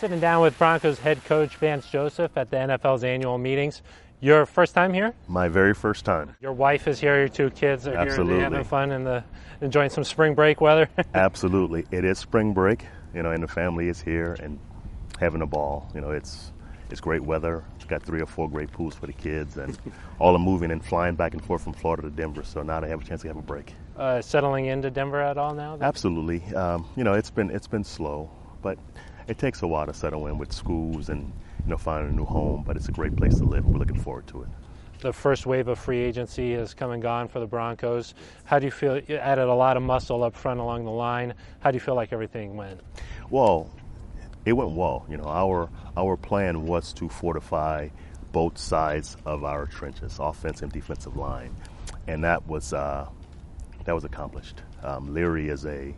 Sitting down with Broncos head coach Vance Joseph at the NFL's annual meetings. Your first time here? My very first time. Your wife is here, your two kids are Absolutely. here having fun and enjoying some spring break weather? Absolutely. It is spring break, and the family is here and having a ball. It's great weather. It's got 3 or 4 great pools for the kids, and all are moving and flying back and forth from Florida to Denver, so now they have a chance to have a break. Settling into Denver at all now? Absolutely. It's been slow, but it takes a while to settle in with schools and finding a new home, but it's a great place to live. We're looking forward to it. The first wave of free agency has come and gone for the Broncos. How do you feel? You added a lot of muscle up front along the line. How do you feel like everything went? Well, it went well. Our plan was to fortify both sides of our trenches, offense and defensive line, and that was accomplished. Leary is a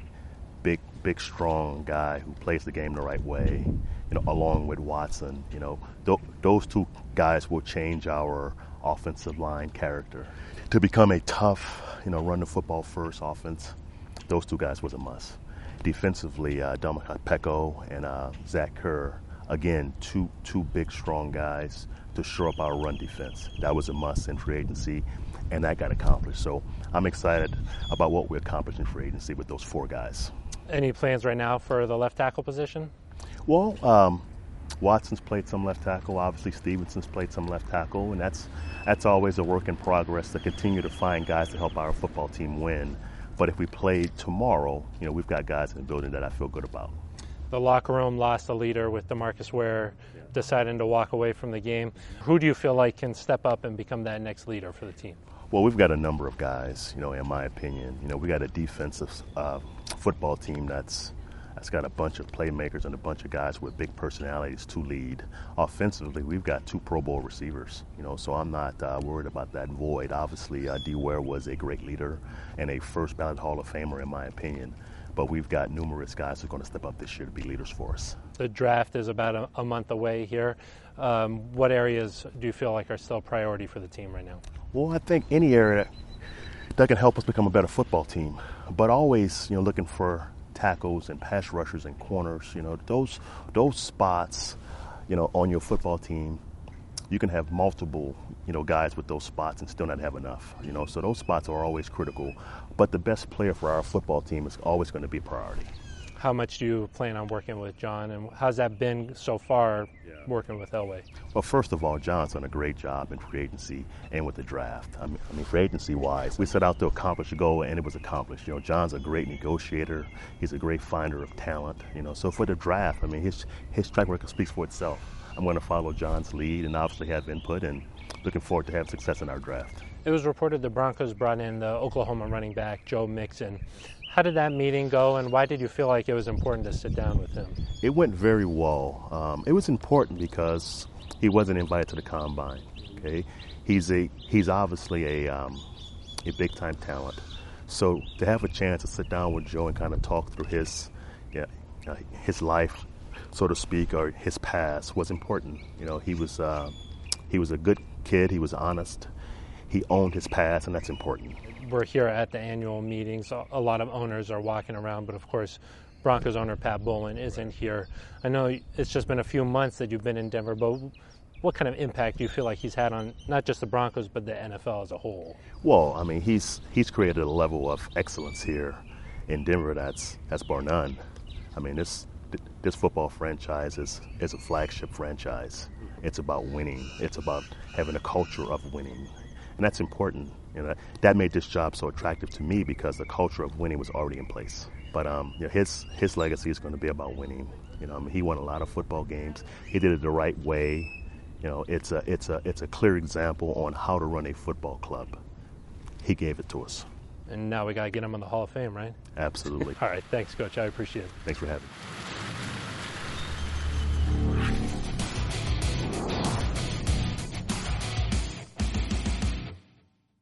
big, strong guy who plays the game the right way. Along with Watson, those two guys will change our offensive line character to become a tough, run the football first offense. Those two guys was a must. Defensively, Dominic Peko and Zach Kerr, again, two big, strong guys to shore up our run defense. That was a must in free agency, and that got accomplished. So I'm excited about what we accomplished in free agency with those 4 guys. Any plans right now for the left tackle position? Well, Watson's played some left tackle. Obviously, Stevenson's played some left tackle, and that's always a work in progress to continue to find guys to help our football team win. But if we play tomorrow, we've got guys in the building that I feel good about. The locker room lost a leader with DeMarcus Ware deciding to walk away from the game. Who do you feel like can step up and become that next leader for the team? Well, we've got a number of guys, in my opinion. We got a defensive football team that's got a bunch of playmakers and a bunch of guys with big personalities to lead. Offensively, we've got 2 Pro Bowl receivers, so I'm not worried about that void. Obviously, D. Ware was a great leader and a first ballot Hall of Famer, in my opinion. But we've got numerous guys who are going to step up this year to be leaders for us. The draft is about a month away here. What areas do you feel like are still a priority for the team right now? Well, I think any area that can help us become a better football team, but always, looking for tackles and pass rushers and corners. Those spots, on your football team, you can have multiple, guys with those spots and still not have enough. So those spots are always critical. But the best player for our football team is always going to be a priority. How much do you plan on working with John, and how's that been so far working with Elway? Well, first of all, John's done a great job in free agency and with the draft. I mean, free agency-wise, we set out to accomplish a goal, and it was accomplished. John's a great negotiator. He's a great finder of talent. So for the draft, his track record speaks for itself. I'm going to follow John's lead and obviously have input, and looking forward to having success in our draft. It was reported the Broncos brought in the Oklahoma running back, Joe Mixon. How did that meeting go, and why did you feel like it was important to sit down with him? It went very well. It was important because he wasn't invited to the combine. Okay, he's obviously a big-time talent. So to have a chance to sit down with Joe and kind of talk through his life, so to speak, or his past was important. He was a good kid. He was honest. He owned his past, and that's important. We're here at the annual meetings. A lot of owners are walking around, but of course, Broncos owner Pat Bowlen isn't here. I know it's just been a few months that you've been in Denver, but what kind of impact do you feel like he's had on not just the Broncos, but the NFL as a whole? Well, he's created a level of excellence here in Denver that's bar none. This football franchise is a flagship franchise. It's about winning. It's about having a culture of winning. And that's important. That made this job so attractive to me because the culture of winning was already in place. But his legacy is going to be about winning. He won a lot of football games. He did it the right way. It's a clear example on how to run a football club. He gave it to us. And now we got to get him on the Hall of Fame, right? Absolutely. All right. Thanks, Coach. I appreciate it. Thanks for having me.